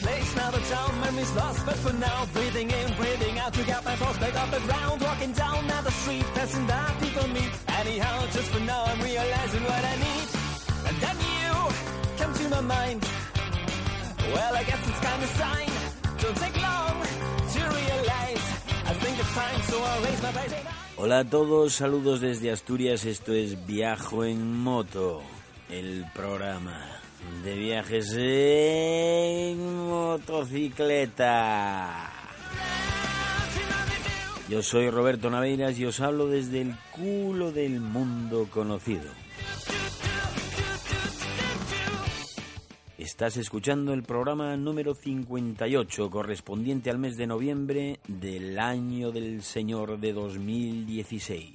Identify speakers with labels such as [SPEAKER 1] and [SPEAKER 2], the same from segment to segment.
[SPEAKER 1] mistakes, now the town memories lost, but for now, breathing in, breathing out, to get my thoughts back up and round, walking down down the street, passing by people meet. Anyhow, just for now, I'm realizing what I need. And then you come to my mind. Well, I guess it's kind of sign. Don't take long to realize. I think it's time, so I'll raise my voice.
[SPEAKER 2] Hola a todos, saludos desde Asturias. Esto es Viajo en Moto, el programa de viajes en motocicleta. Yo soy Roberto Naveiras y os hablo desde el culo del mundo conocido. Estás escuchando el programa número 58, correspondiente al mes de noviembre del año del Señor de 2016.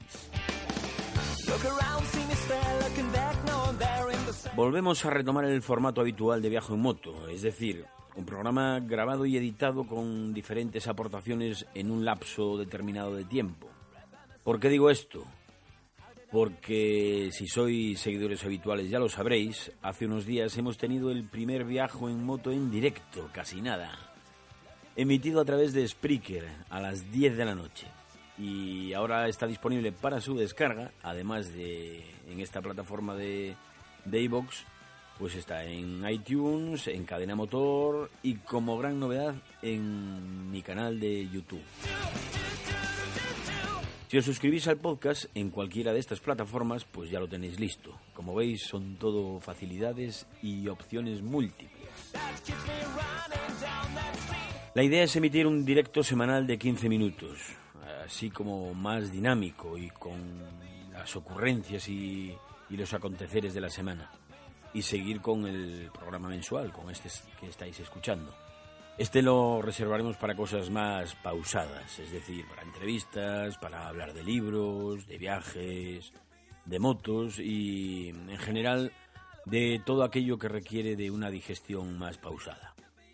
[SPEAKER 2] Volvemos a retomar el formato habitual de Viaje en Moto, es decir, un programa grabado y editado con diferentes aportaciones en un lapso determinado de tiempo. ¿Por qué digo esto? Porque si sois seguidores habituales ya lo sabréis, hace unos días hemos tenido el primer Viaje en Moto en directo, casi nada, emitido a través de Spreaker a las 10 de la noche. Y ahora está disponible para su descarga, además de en esta plataforma de iVoox, pues está en iTunes, en Cadena Motor y como gran novedad en mi canal de YouTube. Si os suscribís al podcast en cualquiera de estas plataformas, pues ya lo tenéis listo. Como veis, son todo facilidades y opciones múltiples. La idea es emitir un directo semanal de 15 minutos, así como más dinámico y con las ocurrencias y los aconteceres de la semana. Y seguir con el programa mensual, con este que estáis escuchando. Este lo reservaremos para cosas más pausadas, es decir, para entrevistas, para hablar de libros, de viajes, de motos y, en general, de todo aquello que requiere de una digestión más pausada.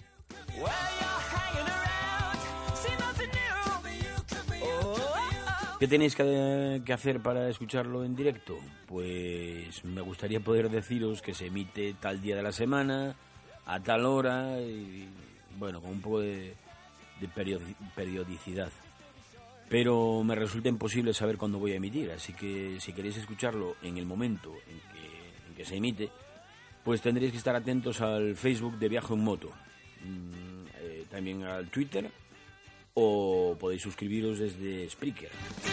[SPEAKER 2] ¿Qué tenéis que hacer para escucharlo en directo? Pues me gustaría poder deciros que se emite tal día de la semana, a tal hora, y bueno, con un poco de periodicidad. Pero me resulta imposible saber cuándo voy a emitir, así que si queréis escucharlo en el momento en que se emite, pues tendréis que estar atentos al Facebook de Viaje en Moto, también al Twitter, o podéis suscribiros desde Spreaker.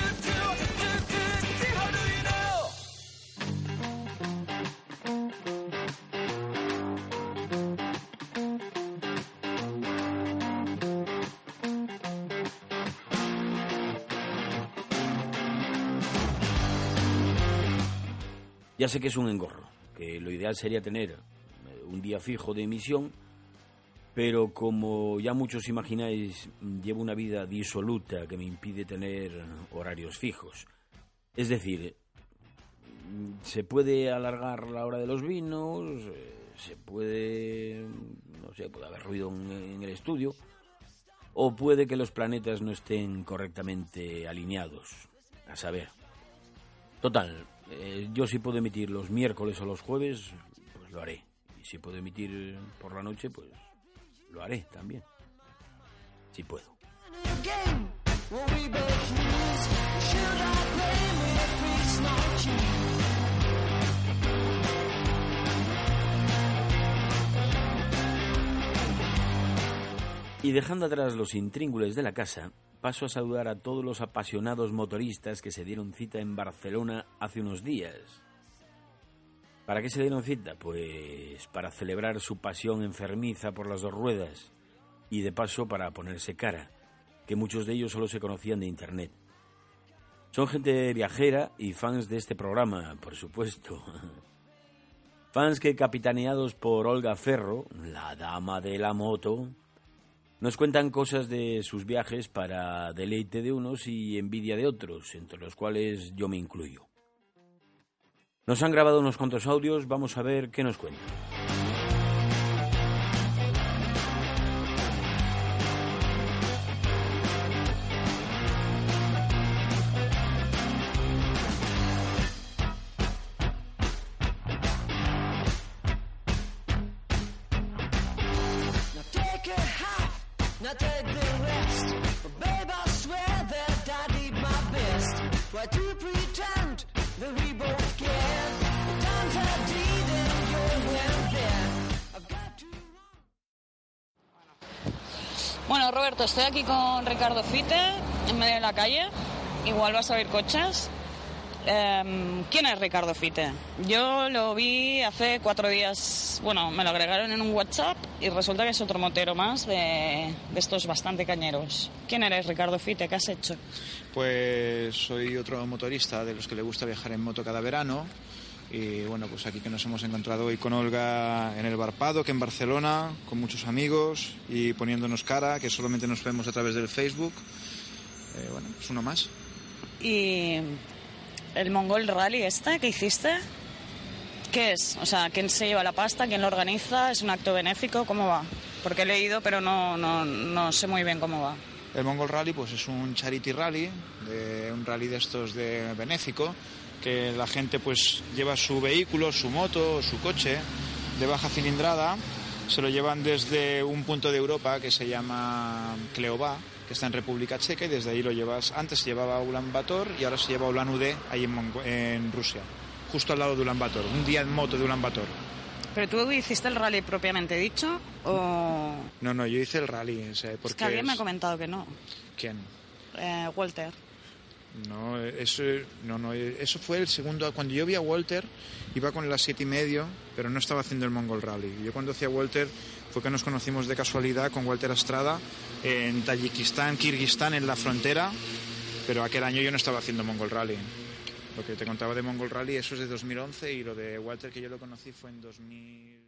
[SPEAKER 2] Ya sé que es un engorro, que lo ideal sería tener un día fijo de emisión, pero como ya muchos imagináis, llevo una vida disoluta que me impide tener horarios fijos. Es decir, se puede alargar la hora de los vinos, se puede, no sé, puede haber ruido en el estudio, o puede que los planetas no estén correctamente alineados, a saber. Total, yo si puedo emitir los miércoles o los jueves, pues lo haré. Y si puedo emitir por la noche, pues lo haré también, si puedo. Y dejando atrás los intríngules de la casa, paso a saludar a todos los apasionados motoristas que se dieron cita en Barcelona hace unos días. ¿Para qué se dieron cita? Pues para celebrar su pasión enfermiza por las dos ruedas y de paso para ponerse cara, que muchos de ellos solo se conocían de internet. Son gente viajera y fans de este programa, por supuesto. Fans que, capitaneados por Olga Ferro, la dama de la moto, nos cuentan cosas de sus viajes para deleite de unos y envidia de otros, entre los cuales yo me incluyo. Nos han grabado unos cuantos audios, vamos a ver qué nos cuentan.
[SPEAKER 1] take a half, not take the rest. But babe, I swear that I did my best. Why do you pretend that we both care? The times I did and you weren't there. I've got to run.
[SPEAKER 3] Bueno, Roberto, estoy aquí con Ricardo Fite, en medio de la calle. Igual vas a oír coches. ¿Quién es Ricardo Fite? Yo lo vi hace 4 días, bueno, me lo agregaron en un WhatsApp y resulta que es otro motero más de estos bastante cañeros. ¿Quién eres, Ricardo Fite? ¿Qué has hecho?
[SPEAKER 4] Pues soy otro motorista de los que le gusta viajar en moto cada verano y bueno, pues aquí que nos hemos encontrado hoy con Olga en el Bar Paddock en Barcelona, con muchos amigos y poniéndonos cara, que solamente nos vemos a través del Facebook. Bueno, pues uno más.
[SPEAKER 3] Y el Mongol Rally ¿qué hiciste? ¿Qué es? O sea, ¿quién se lleva la pasta? ¿Quién lo organiza? ¿Es un acto benéfico? ¿Cómo va? Porque he leído, pero no sé muy bien cómo va.
[SPEAKER 4] El Mongol Rally pues es un charity rally, un rally de estos de benéfico, que la gente pues lleva su vehículo, su moto, su coche de baja cilindrada, se lo llevan desde un punto de Europa que se llama Kleová, que está en República Checa, y desde ahí lo llevas. Antes se llevaba a Ulan Bator y ahora se lleva a Ulan Ude, ahí en Rusia, justo al lado de Ulan Bator, un día en moto de Ulan Bator.
[SPEAKER 3] ¿Pero tú hiciste el rally propiamente dicho o...?
[SPEAKER 4] No, yo hice el rally. O sea, porque
[SPEAKER 3] es que alguien me ha comentado que no.
[SPEAKER 4] ¿Quién?
[SPEAKER 3] Walter.
[SPEAKER 4] No, eso fue el segundo. Cuando yo vi a Walter, iba con las 7:30, pero no estaba haciendo el Mongol Rally. Yo cuando hacía Walter fue que nos conocimos de casualidad con Walter Astrada en Tayikistán, Kirguistán, en la frontera, pero aquel año yo no estaba haciendo Mongol Rally. Lo que te contaba de Mongol Rally, eso es de 2011, y lo de Walter que yo lo conocí fue en 2000.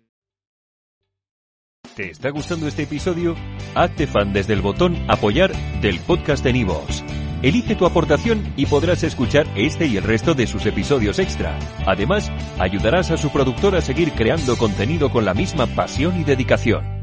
[SPEAKER 5] ¿Te está gustando este episodio? Hazte fan desde el botón Apoyar del podcast de Nivos. Elige tu aportación y podrás escuchar este y el resto de sus episodios extra. Además, ayudarás a su productor a seguir creando contenido con la misma pasión y dedicación.